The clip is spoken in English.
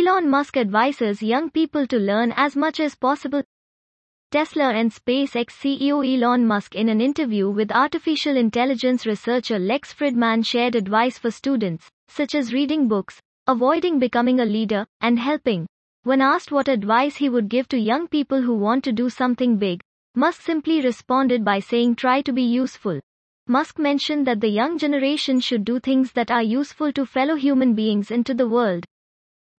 Elon Musk advises young people to learn as much as possible. Tesla and SpaceX CEO Elon Musk, in an interview with artificial intelligence researcher Lex Fridman, shared advice for students, such as reading books, avoiding becoming a leader, and helping. When asked what advice he would give to young people who want to do something big, Musk simply responded by saying, "Try to be useful." Musk mentioned that the young generation should do things that are useful to fellow human beings and to the world.